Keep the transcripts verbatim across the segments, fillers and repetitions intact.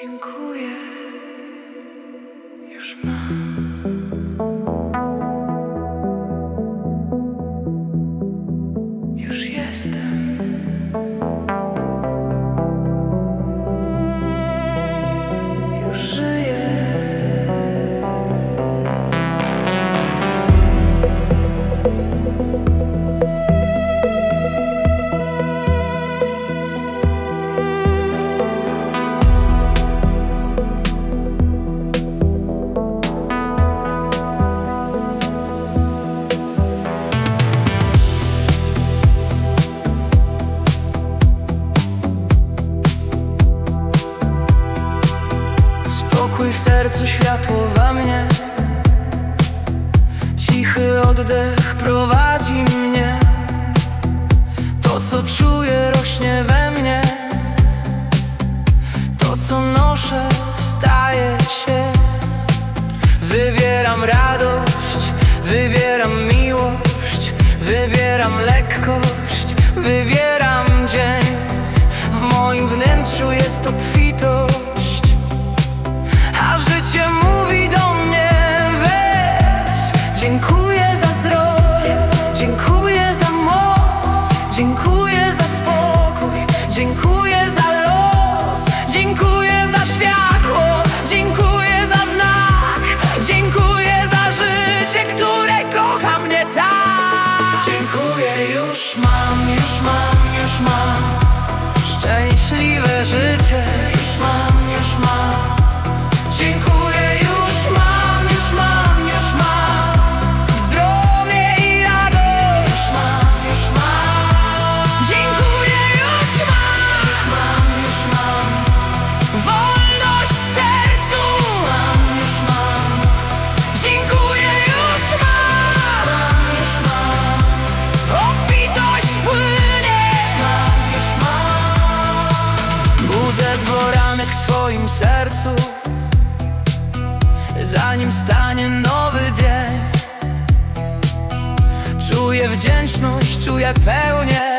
Dziękuję, już mam. Już jestem. Już żyję. Spokój w sercu, światło we mnie. Cichy oddech prowadzi mnie. To, co czuję, rośnie we mnie. To, co noszę, staje się. Wybieram radość, wybieram miłość, wybieram lekkość, wybieram dzień. W moim wnętrzu jest obfitość, a życie mówi do mnie: weź. Dziękuję za zdrowie, dziękuję za moc, dziękuję za spokój, dziękuję za los, dziękuję za światło, dziękuję za znak, dziękuję za życie, które kocha mnie tak. Dziękuję, już mam, już mam, już mam szczęśliwe życie, już mam, już mam. Dziękuję, już mam, już mam, już mam zdrowie i radość. Już mam, już mam. Dziękuję, już mam, już mam, już mam wolność w sercu. Już mam, już mam. Dziękuję, już mam, już mam obfitość płynie. Już mam, już mam. Budzę dworanek w swoim sercu, zanim stanie nowy dzień. Czuję wdzięczność, czuję pełnię.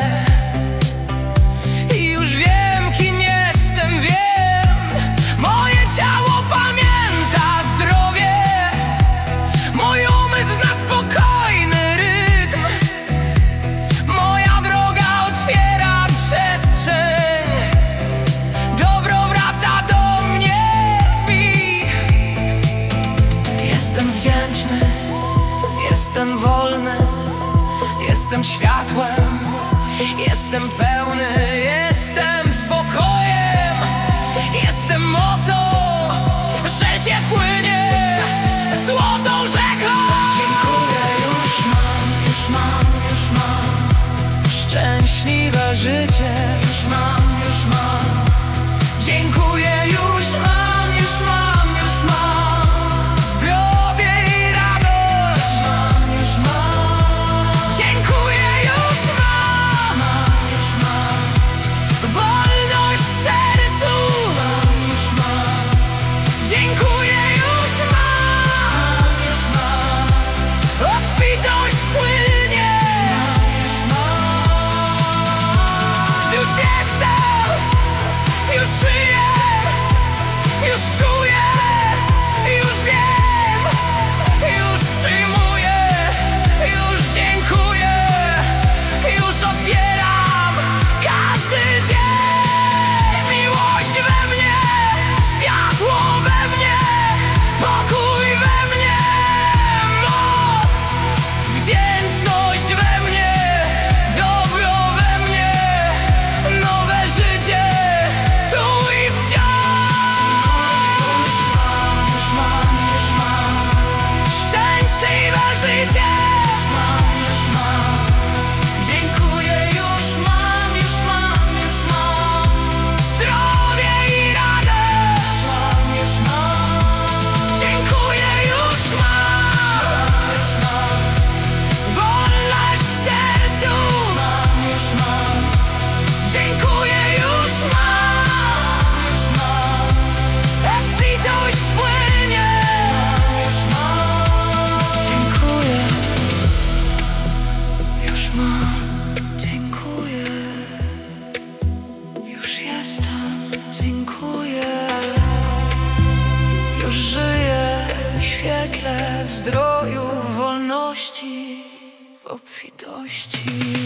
I już wiem, kim jestem, wiem. Moje ciało pamięta zdrowie. Mój umysł zna spokojny rytm. Moja droga otwiera przestrzeń. Dobro wraca do mnie w mig. Jestem wdzięczny, jestem wolny, jestem światłem, jestem pełny, jestem spokojem, jestem mocą, życie płynie złotą rzeką. Dziękuję, już mam, już mam, już mam szczęśliwe życie, już mam, już mam. Dziękuję, już mam, już mam, już mam zdrowie i radość. Już mam, już mam. Dziękuję, już mam, już mam wolność w sercu. Już mam, już mam. Dziękuję, już mam, już mam obfitość płynie. Już mam, już jestem, już żyję, już czuję, już wiem, już przyjmuję, już dziękuję, już otwieram każdy dzień. Miłość we mnie, światło we mnie, pokój we mnie, moc, wdzięczność we mnie, dobro we mnie, nowe życie tu i wciąż. Już mam, już mam szczęśliwe życie. Już mam, już mam. Dziękuję, już mam, już mam, już mam zdrowie i radość. Już mam, już mam. Dziękuję, już mam, już mam wolność w sercu. Już mam, już mam. Dziękuję, już mam, już mam obfitość płynie. Już mam, dziękuję, już mam, dziękuję, już jestem, dziękuję. cieple, w zdroju, w wolności, w obfitości.